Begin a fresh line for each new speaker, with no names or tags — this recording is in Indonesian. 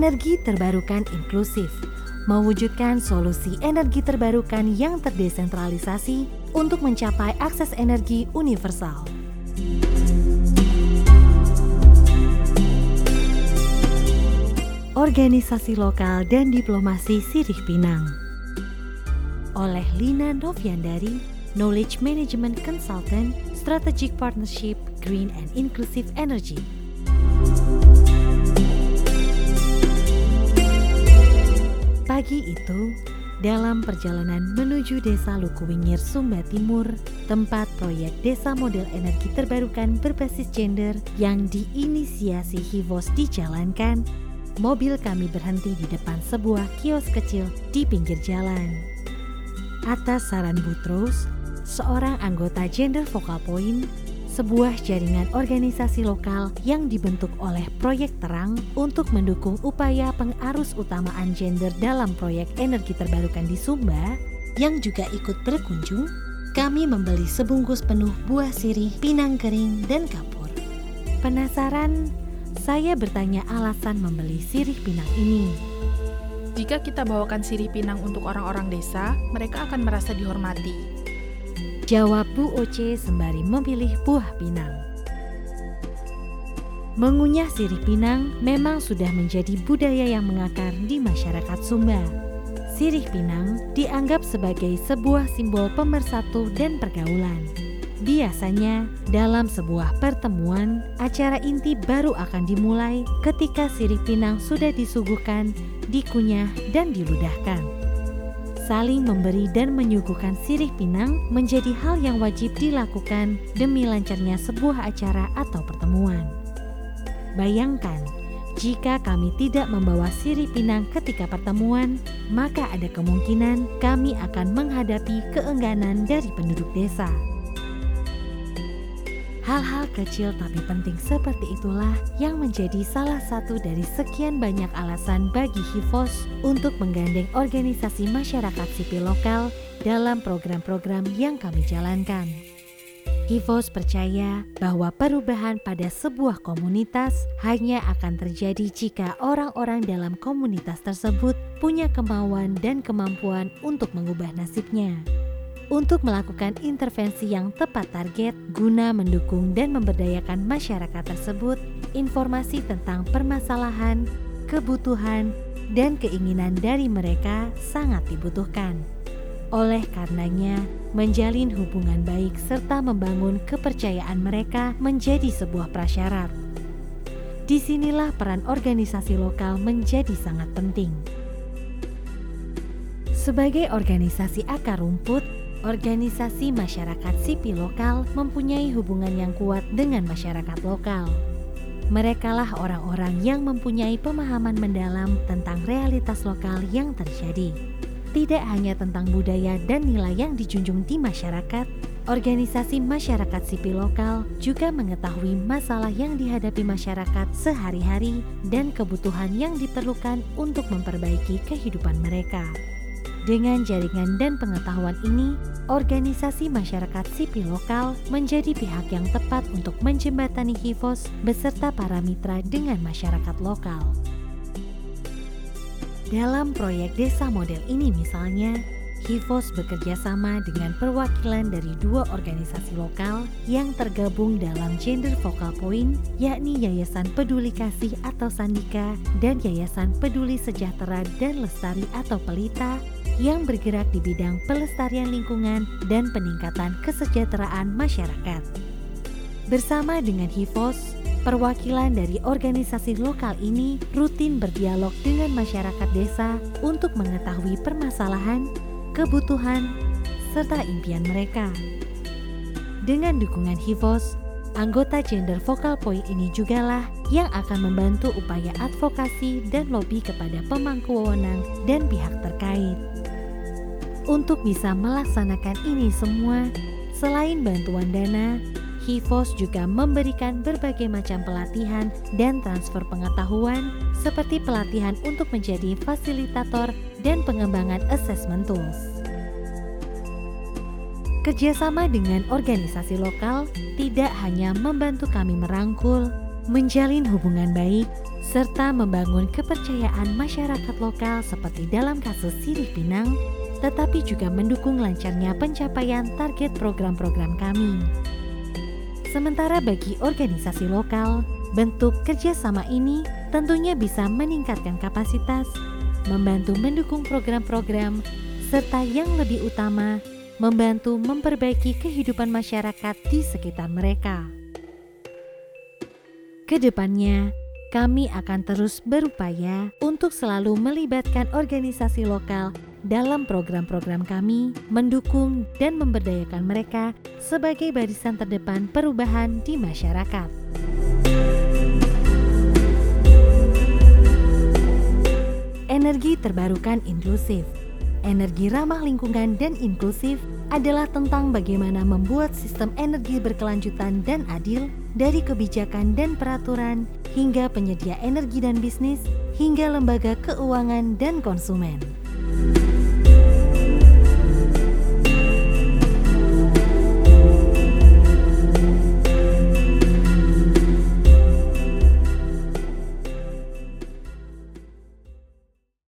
Energi terbarukan inklusif, mewujudkan solusi energi terbarukan yang terdesentralisasi untuk mencapai akses energi universal. Organisasi lokal dan diplomasi Sirih Pinang oleh Lina Noviandari, Knowledge Management Consultant, Strategic Partnership, Green and Inclusive Energy. Pagi itu, dalam perjalanan menuju Desa Lukuwingir, Sumba Timur, tempat proyek Desa Model Energi Terbarukan berbasis gender yang diinisiasi HIVOS dijalankan, mobil kami berhenti di depan sebuah kios kecil di pinggir jalan. Atas saran Butros, seorang anggota Gender Focal Point, sebuah jaringan organisasi lokal yang dibentuk oleh Proyek Terang untuk mendukung upaya pengarus utamaan gender dalam proyek energi terbarukan di Sumba, yang juga ikut berkunjung, kami membeli sebungkus penuh buah sirih, pinang kering, dan kapur. Penasaran? Saya bertanya alasan membeli sirih pinang ini.
Jika kita bawakan sirih pinang untuk orang-orang desa, mereka akan merasa dihormati.
Jawab Bu Oce sembari memilih buah pinang. Mengunyah sirih pinang memang sudah menjadi budaya yang mengakar di masyarakat Sumba. Sirih pinang dianggap sebagai sebuah simbol pemersatu dan pergaulan. Biasanya, dalam sebuah pertemuan, acara inti baru akan dimulai ketika sirih pinang sudah disuguhkan, dikunyah, dan diludahkan. Saling memberi dan menyuguhkan sirih pinang menjadi hal yang wajib dilakukan demi lancarnya sebuah acara atau pertemuan. Bayangkan, jika kami tidak membawa sirih pinang ketika pertemuan, maka ada kemungkinan kami akan menghadapi keengganan dari penduduk desa. Hal-hal kecil tapi penting seperti itulah yang menjadi salah satu dari sekian banyak alasan bagi HIVOS untuk menggandeng organisasi masyarakat sipil lokal dalam program-program yang kami jalankan. HIVOS percaya bahwa perubahan pada sebuah komunitas hanya akan terjadi jika orang-orang dalam komunitas tersebut punya kemauan dan kemampuan untuk mengubah nasibnya. Untuk melakukan intervensi yang tepat target guna mendukung dan memberdayakan masyarakat tersebut, informasi tentang permasalahan, kebutuhan, dan keinginan dari mereka sangat dibutuhkan. Oleh karenanya, menjalin hubungan baik serta membangun kepercayaan mereka menjadi sebuah prasyarat. Disinilah peran organisasi lokal menjadi sangat penting. Sebagai organisasi akar rumput, organisasi masyarakat sipil lokal mempunyai hubungan yang kuat dengan masyarakat lokal. Merekalah orang-orang yang mempunyai pemahaman mendalam tentang realitas lokal yang terjadi. Tidak hanya tentang budaya dan nilai yang dijunjung di masyarakat, organisasi masyarakat sipil lokal juga mengetahui masalah yang dihadapi masyarakat sehari-hari dan kebutuhan yang diperlukan untuk memperbaiki kehidupan mereka. Dengan jaringan dan pengetahuan ini, organisasi masyarakat sipil lokal menjadi pihak yang tepat untuk menjembatani HIVOS beserta para mitra dengan masyarakat lokal. Dalam proyek desa model ini misalnya, HIVOS bekerja sama dengan perwakilan dari 2 organisasi lokal yang tergabung dalam Gender Focal Point, yakni Yayasan Peduli Kasih atau Sandika dan Yayasan Peduli Sejahtera dan Lestari atau Pelita, yang bergerak di bidang pelestarian lingkungan dan peningkatan kesejahteraan masyarakat. Bersama dengan HIVOS, perwakilan dari organisasi lokal ini rutin berdialog dengan masyarakat desa untuk mengetahui permasalahan, kebutuhan, serta impian mereka. Dengan dukungan HIVOS, anggota Gender Focal Point ini jugalah yang akan membantu upaya advokasi dan lobi kepada pemangku wewenang dan pihak terkait. Untuk bisa melaksanakan ini semua, selain bantuan dana, HIVOS juga memberikan berbagai macam pelatihan dan transfer pengetahuan seperti pelatihan untuk menjadi fasilitator dan pengembangan assessment tools. Kerjasama dengan organisasi lokal tidak hanya membantu kami merangkul, menjalin hubungan baik, serta membangun kepercayaan masyarakat lokal seperti dalam kasus Sirih Pinang, tetapi juga mendukung lancarnya pencapaian target program-program kami. Sementara bagi organisasi lokal, bentuk kerjasama ini tentunya bisa meningkatkan kapasitas, membantu mendukung program-program, serta yang lebih utama, membantu memperbaiki kehidupan masyarakat di sekitar mereka. Kedepannya, kami akan terus berupaya untuk selalu melibatkan organisasi lokal dalam program-program kami, mendukung dan memberdayakan mereka sebagai barisan terdepan perubahan di masyarakat. Energi terbarukan inklusif. Energi ramah lingkungan dan inklusif adalah tentang bagaimana membuat sistem energi berkelanjutan dan adil dari kebijakan dan peraturan hingga penyedia energi dan bisnis, hingga lembaga keuangan dan konsumen.